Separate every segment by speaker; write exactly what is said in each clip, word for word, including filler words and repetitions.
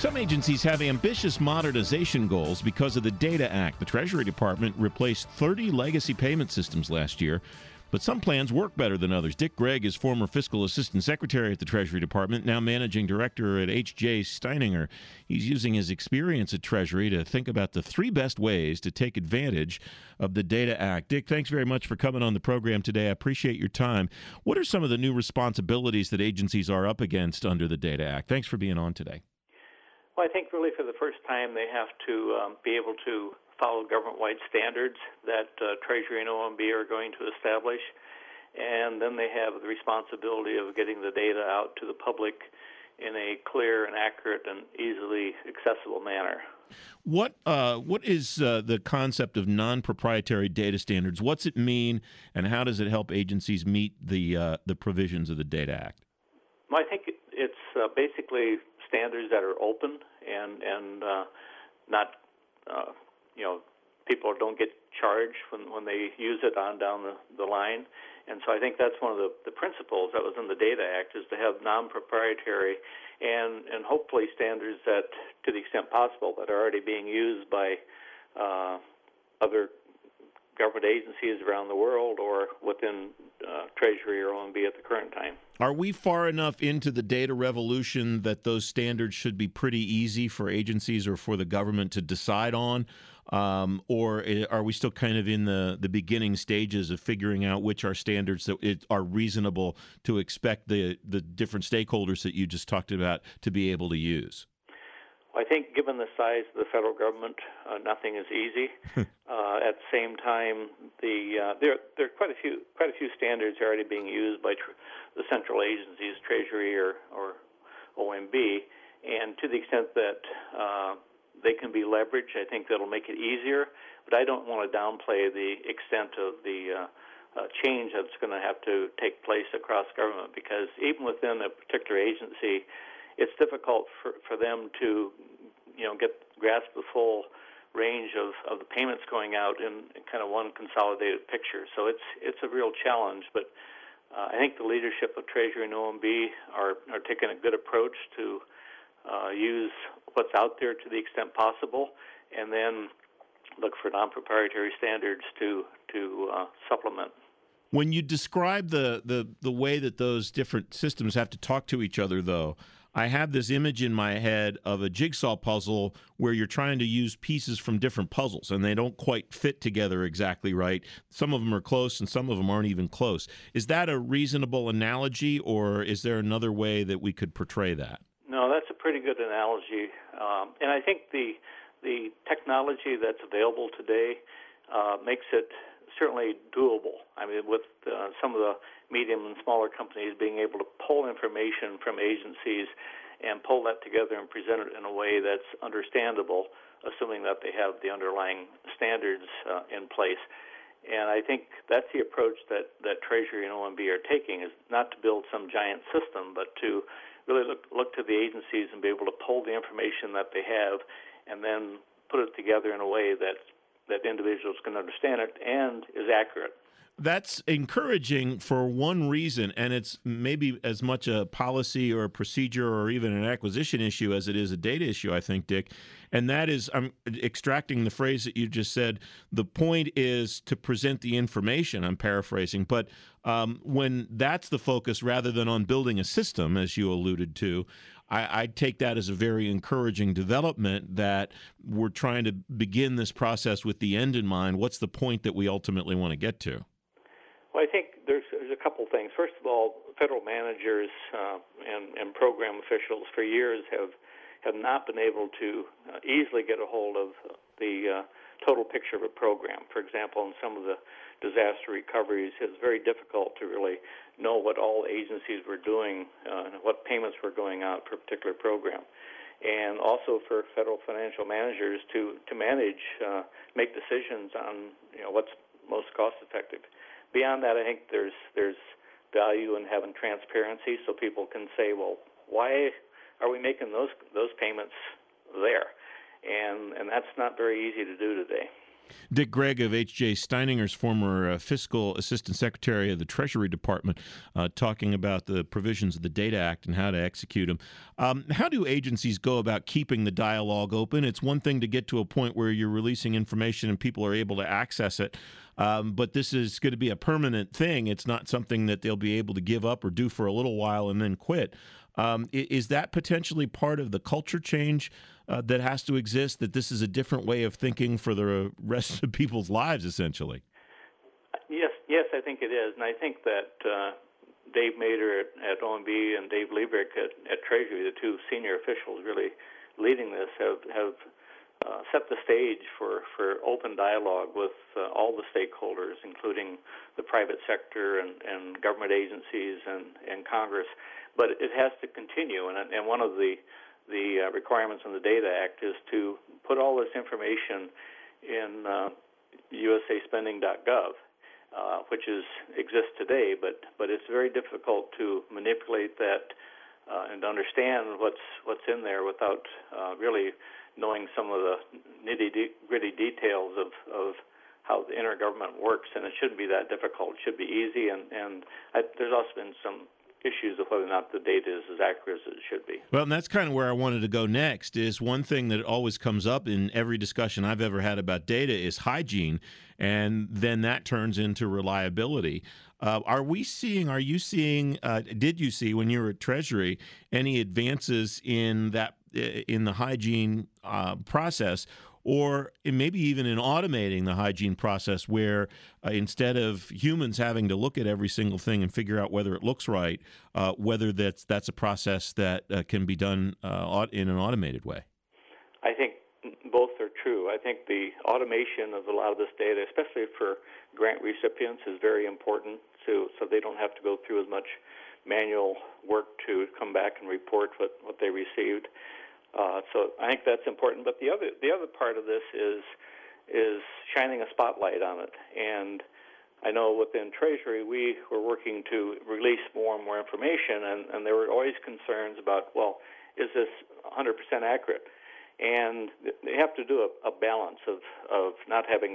Speaker 1: Some agencies have ambitious modernization goals because of the Data Act. The Treasury Department replaced thirty legacy payment systems last year, but some plans work better than others. Dick Gregg is former Fiscal Assistant Secretary at the Treasury Department, now Managing Director at H J Steininger. He's using his experience at Treasury to think about the three best ways to take advantage of the Data Act. Dick, thanks very much for coming on the program today. I appreciate your time. What are some of the new responsibilities that agencies are up against under the Data Act? Thanks for being on today.
Speaker 2: Well, I think really for the first time they have to um, be able to follow government-wide standards that uh, Treasury and O M B are going to establish, and then they have the responsibility of getting the data out to the public in a clear and accurate and easily accessible manner.
Speaker 1: What uh, what is uh, the concept of non-proprietary data standards? What's it mean, and how does it help agencies meet the uh, the provisions of the Data Act?
Speaker 2: Well, I think it's uh, basically standards that are open and and uh, not, uh, you know, people don't get charged when, when they use it on down the, the line. And so I think that's one of the, the principles that was in the Data Act, is to have non-proprietary and, and hopefully standards that, to the extent possible, that are already being used by uh, other government agencies around the world or within uh, Treasury or O M B at the current time.
Speaker 1: Are we far enough into the data revolution that those standards should be pretty easy for agencies or for the government to decide on? Um, or are we still kind of in the, the beginning stages of figuring out which are standards that it, are reasonable to expect the, the different stakeholders that you just talked about to be able to use?
Speaker 2: I think given the size of the federal government, uh, nothing is easy. uh, at the same time, the uh, there there are quite a few quite a few standards already being used by tr- the central agencies, Treasury or, or O M B, and to the extent that uh, they can be leveraged, I think that'll make it easier. But I don't want to downplay the extent of the uh, uh, change that's going to have to take place across government, because even within a particular agency, it's difficult for, for them to, you know, get grasp the full range of, of the payments going out in, in kind of one consolidated picture. So it's it's a real challenge. But uh, I think the leadership of Treasury and O M B are, are taking a good approach to uh, use what's out there to the extent possible, and then look for non-proprietary standards to to uh, supplement.
Speaker 1: When you describe the, the, the way that those different systems have to talk to each other, though, I have this image in my head of a jigsaw puzzle where you're trying to use pieces from different puzzles, and they don't quite fit together exactly right. Some of them are close, and some of them aren't even close. Is that a reasonable analogy, or is there another way that we could portray that?
Speaker 2: No, that's a pretty good analogy. Um, and I think the the technology that's available today uh, makes it certainly doable. I mean, with uh, some of the medium and smaller companies being able to pull information from agencies and pull that together and present it in a way that's understandable, assuming that they have the underlying standards uh, in place. And I think that's the approach that, that Treasury and O M B are taking, is not to build some giant system, but to really look, look to the agencies and be able to pull the information that they have and then put it together in a way that that individuals can understand it and is accurate.
Speaker 1: That's encouraging for one reason, and it's maybe as much a policy or a procedure or even an acquisition issue as it is a data issue, I think, Dick. And that is, I'm extracting the phrase that you just said, the point is to present the information, I'm paraphrasing, but um, when that's the focus rather than on building a system, as you alluded to, I, I take that as a very encouraging development, that we're trying to begin this process with the end in mind. What's the point that we ultimately want to get to?
Speaker 2: Well, I think there's, there's a couple things. First of all, federal managers uh, and, and program officials for years have have not been able to uh, easily get a hold of the uh, total picture of a program. For example, in some of the disaster recoveries, it's very difficult to really know what all agencies were doing, uh, and what payments were going out for a particular program. And also for federal financial managers to, to manage, uh, make decisions on, you know, what's most cost effective. Beyond that, I think there's there's value in having transparency, so people can say, well, why are we making those those payments there? And and that's not very easy to do today.
Speaker 1: Dick Gregg of H J. Steininger's former uh, fiscal assistant secretary of the Treasury Department, uh, talking about the provisions of the Data Act and how to execute them. Um, how do agencies go about keeping the dialogue open? It's one thing to get to a point where you're releasing information and people are able to access it, um, but this is going to be a permanent thing. It's not something that they'll be able to give up or do for a little while and then quit. Um, is that potentially part of the culture change uh, that has to exist, that this is a different way of thinking for the rest of people's lives, essentially?
Speaker 2: Yes, yes, I think it is. And I think that uh, Dave Mader at, at O M B and Dave Liebrick at, at Treasury, the two senior officials really leading this, have, have uh, set the stage for, for open dialogue with uh, all the stakeholders, including the private sector and, and government agencies and, and Congress. But it has to continue, and, and one of the the uh, requirements in the Data Act is to put all this information in uh, U S A spending dot gov, uh, which is exists today, but but it's very difficult to manipulate that uh, and understand what's what's in there without uh, really knowing some of the nitty-gritty details of, of how the intergovernment works, and it shouldn't be that difficult. It should be easy, and, and I, there's also been some issues of whether or not the data is as accurate as it should be.
Speaker 1: Well, and that's kind of where I wanted to go next. Is one thing that always comes up in every discussion I've ever had about data is hygiene, and then that turns into reliability. Uh, are we seeing, are you seeing, uh, did you see when you were at Treasury any advances in that, in the hygiene uh, process, or maybe even in automating the hygiene process where uh, instead of humans having to look at every single thing and figure out whether it looks right, uh, whether that's that's a process that uh, can be done uh, in an automated way?
Speaker 2: I think both are true. I think the automation of a lot of this data, especially for grant recipients, is very important to, so they don't have to go through as much manual work to come back and report what, what they received. Uh, so I think that's important. But the other the other part of this is is shining a spotlight on it. And I know within Treasury we were working to release more and more information, and, and there were always concerns about, well, is this one hundred percent accurate? And they have to do a, a balance of, of not having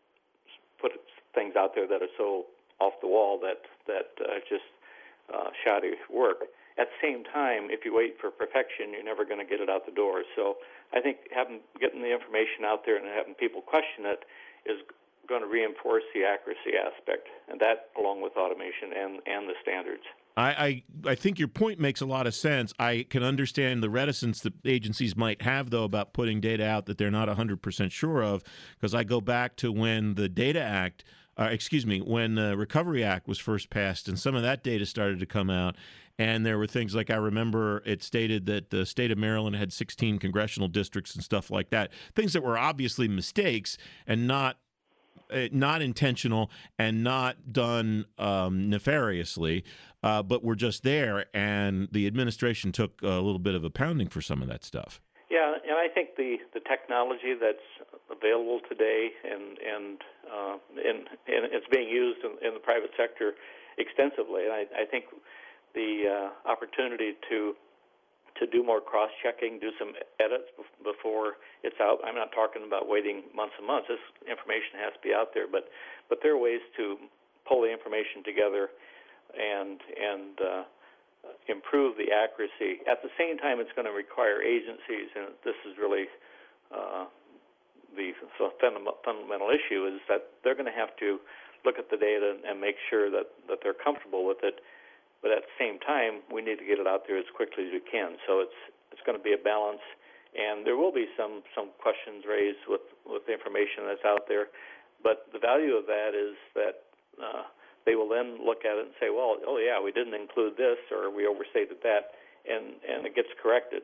Speaker 2: put things out there that are so off the wall that, that uh, just uh, shoddy work. At the same time, if you wait for perfection, you're never going to get it out the door. So I think having getting the information out there and having people question it is going to reinforce the accuracy aspect, and that along with automation and, and the standards.
Speaker 1: I, I, I think your point makes a lot of sense. I can understand the reticence that agencies might have, though, about putting data out that they're not one hundred percent sure of, because I go back to when the Data Act Uh, excuse me, when the Recovery Act was first passed and some of that data started to come out, and there were things like, I remember it stated that the state of Maryland had sixteen congressional districts and stuff like that, things that were obviously mistakes and not uh, not intentional and not done um, nefariously, uh, but were just there, and the administration took a little bit of a pounding for some of that stuff.
Speaker 2: Yeah, and I think the, the technology that's available today, and and uh, and, and it's being used in, in the private sector extensively. And I, I think the uh, opportunity to to do more cross-checking, do some edits before it's out. I'm not talking about waiting months and months. This information has to be out there, but but there are ways to pull the information together and and uh, improve the accuracy. At the same time, it's going to require agencies, and this is really uh, the so fundamental issue, is that they're going to have to look at the data and make sure that, that they're comfortable with it. But at the same time, we need to get it out there as quickly as we can. So it's it's going to be a balance, and there will be some, some questions raised with, with the information that's out there. But the value of that is that uh, they will then look at it and say, well, oh, yeah, we didn't include this, or we overstated that, and, and it gets corrected.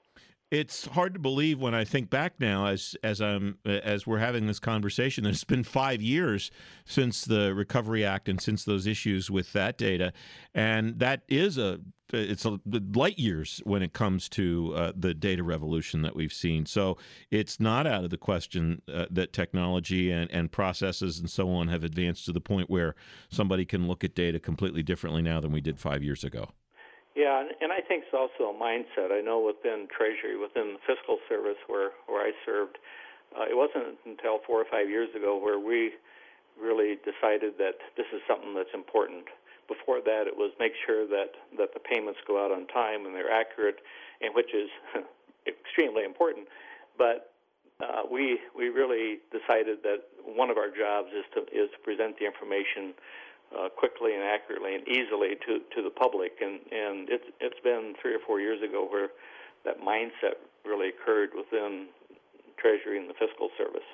Speaker 1: It's hard to believe when I think back now, as as I'm as we're having this conversation, that it's been five years since the Recovery Act and since those issues with that data, and that is a it's a light years when it comes to uh, the data revolution that we've seen. So it's not out of the question uh, that technology and, and processes and so on have advanced to the point where somebody can look at data completely differently now than we did five years ago.
Speaker 2: Yeah, and, and I think it's also a mindset. I know within Treasury, within the fiscal service where, where I served, Uh, it wasn't until four or five years ago where we really decided that this is something that's important. Before that, it was make sure that, that the payments go out on time and they're accurate, and which is extremely important. But uh, we we really decided that one of our jobs is to is to present the information uh, quickly and accurately and easily to, to the public. And, and it's it's been three or four years ago where that mindset really occurred within Treasury and the Fiscal Service.